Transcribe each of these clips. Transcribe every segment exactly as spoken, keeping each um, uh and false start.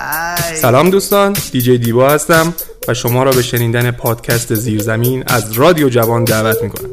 سلام دوستان، دیجی دیبا هستم و شما را به شنیدن پادکست زیرزمین از رادیو جوان دعوت میکنم.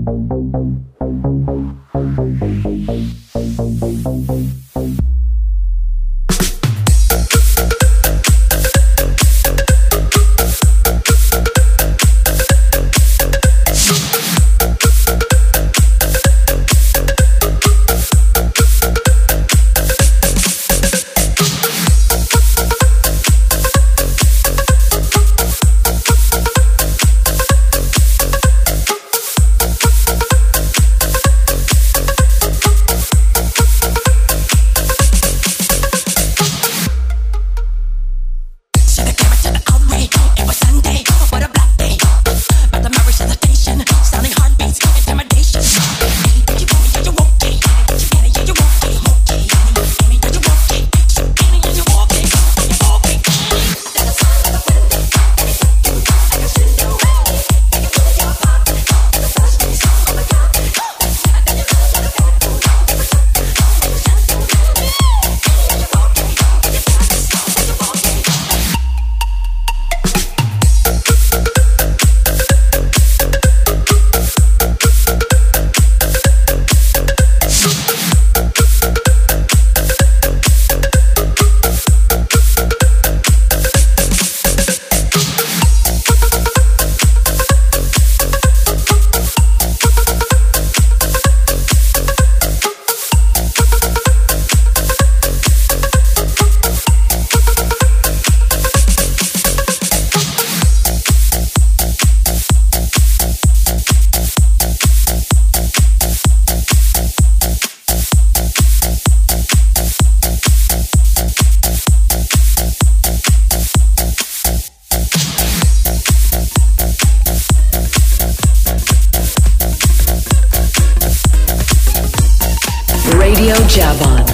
Javan.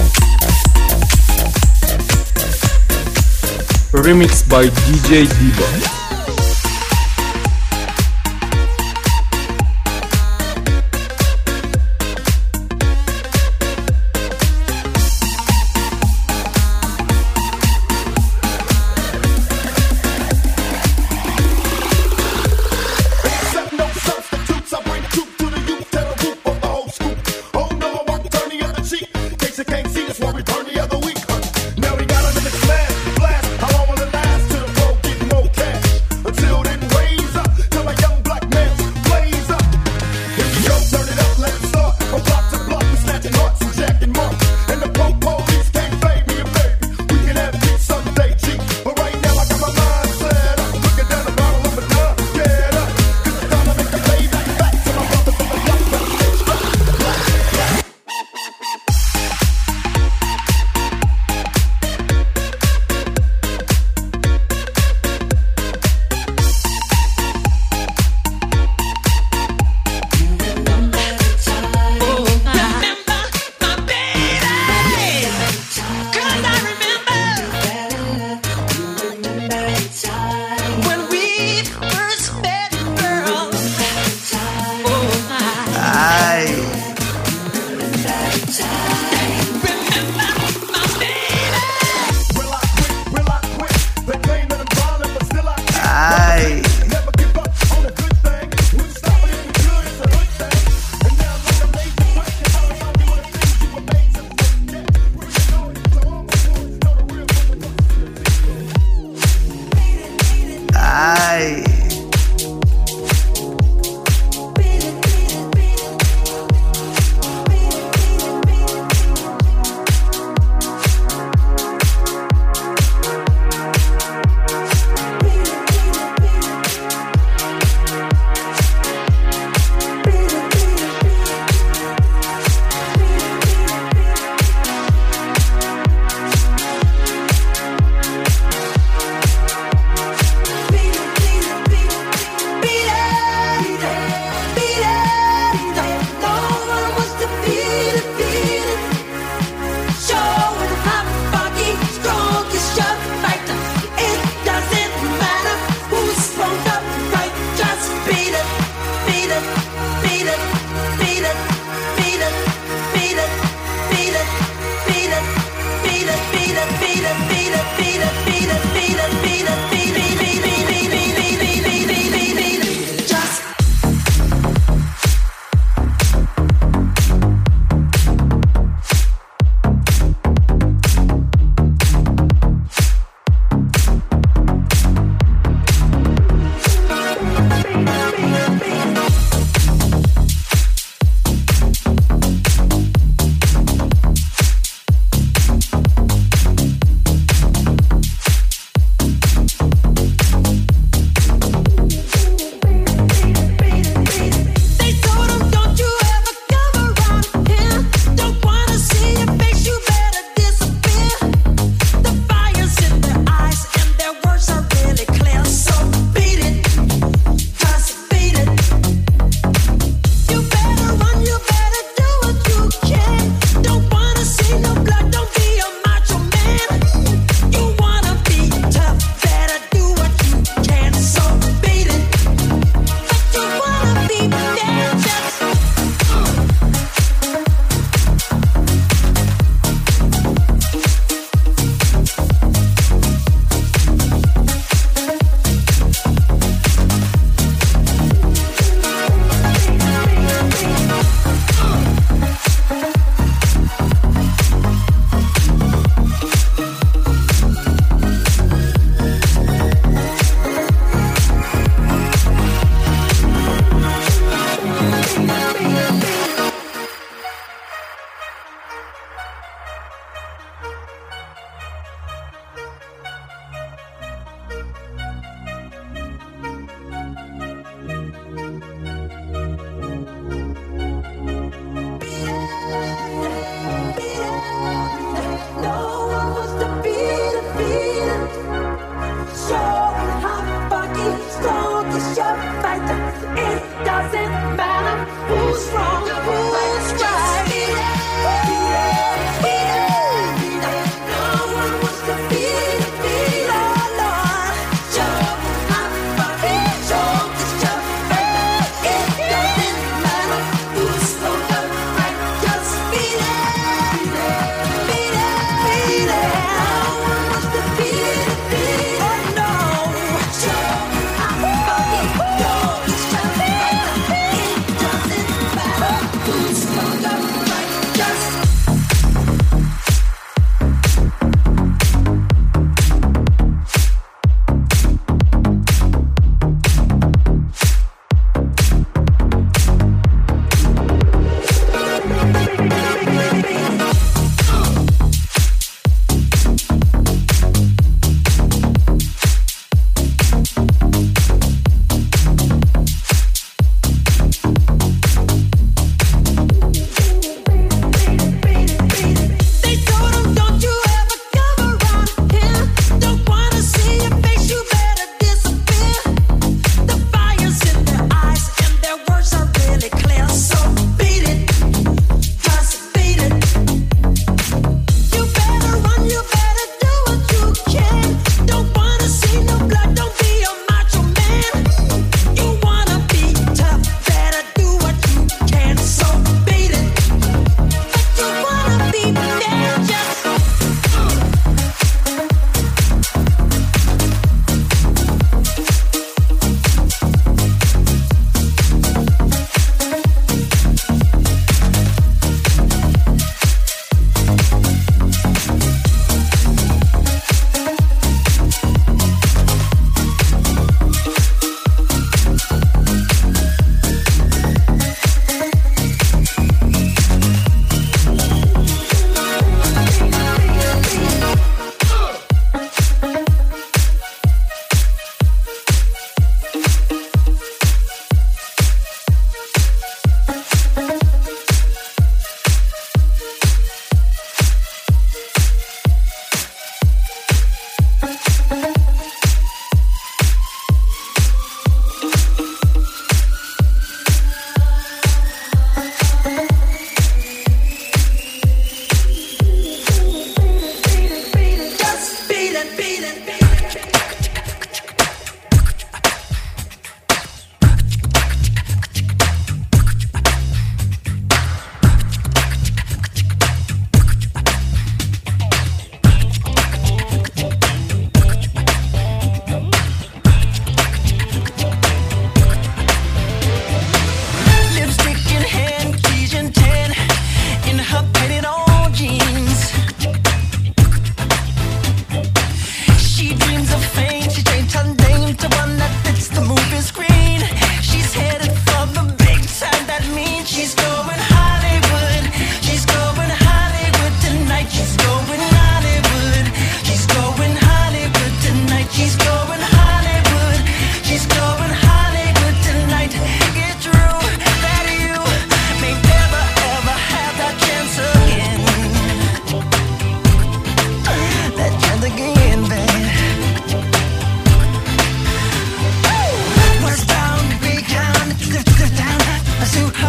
Remixed by D J Diva. Now we got a mix, blast, blast. How long will it last till the flow get more cash?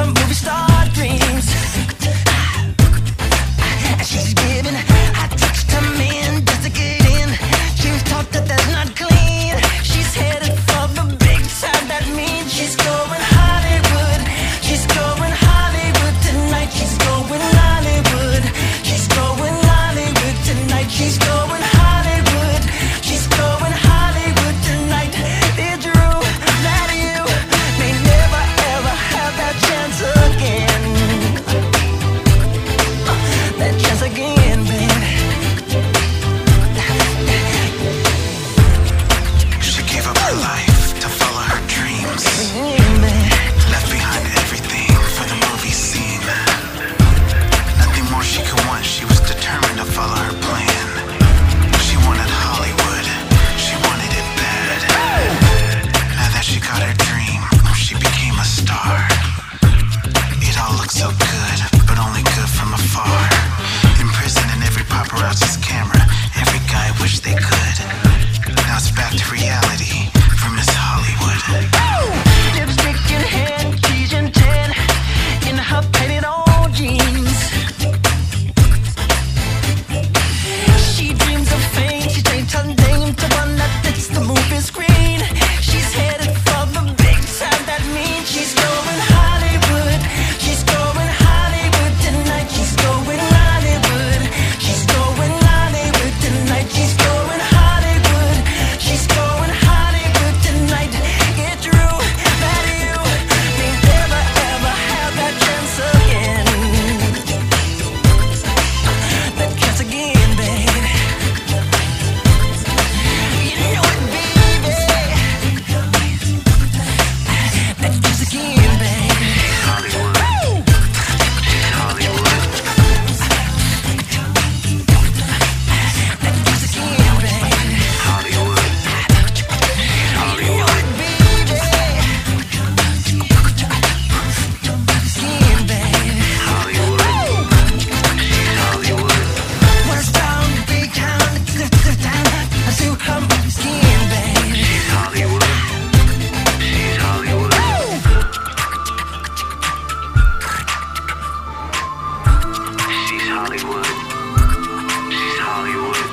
her movie star dreams. And she's giving, I touched her man just to get in. She was taught that that's not clean. She's headed for the big time. That means she's going Hollywood. She's going Hollywood tonight. She's going Hollywood. She's going Hollywood tonight. She's going Hollywood. She's going Hollywood tonight. Dear Drew, that you may never ever have that chance again. That chance again, baby. She gave up her life to follow her dreams. Left behind everything for the movie scene. Nothing more she could want. She was determined to follow her plan. She wanted Hollywood. She wanted it bad. Now that she got her dream, she became a star. It all looked so good, but only good from afar. Imprisoned in every paparazzi's camera. Every guy wished they could. Now it's back to reality for Miss Hollywood. Lipstick in hand, cheese and tan, in her painted on jeans. She dreams of fame, she changed her name to one that fits the movie screen. She's headed for the big time, that means she's going Hollywood. She's going Hollywood tonight. She's going Hollywood. She's going Hollywood tonight. She's going Hollywood. She's going Hollywood tonight. Get through that you may never ever have that chance again. That chance again, baby. You know it, baby. That chance again, baby. Hollywood. Hollywood. That chance again, baby. Hollywood. You know it, baby. Again, baby. Hollywood. She's Hollywood. What a strong big town, it's time to come skin, baby. She's Hollywood. She's Hollywood. She's Hollywood. She's Hollywood.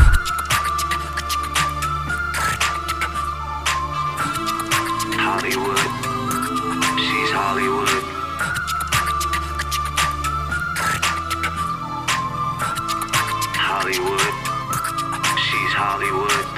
Hollywood. She's Hollywood. Hollywood. She's Hollywood.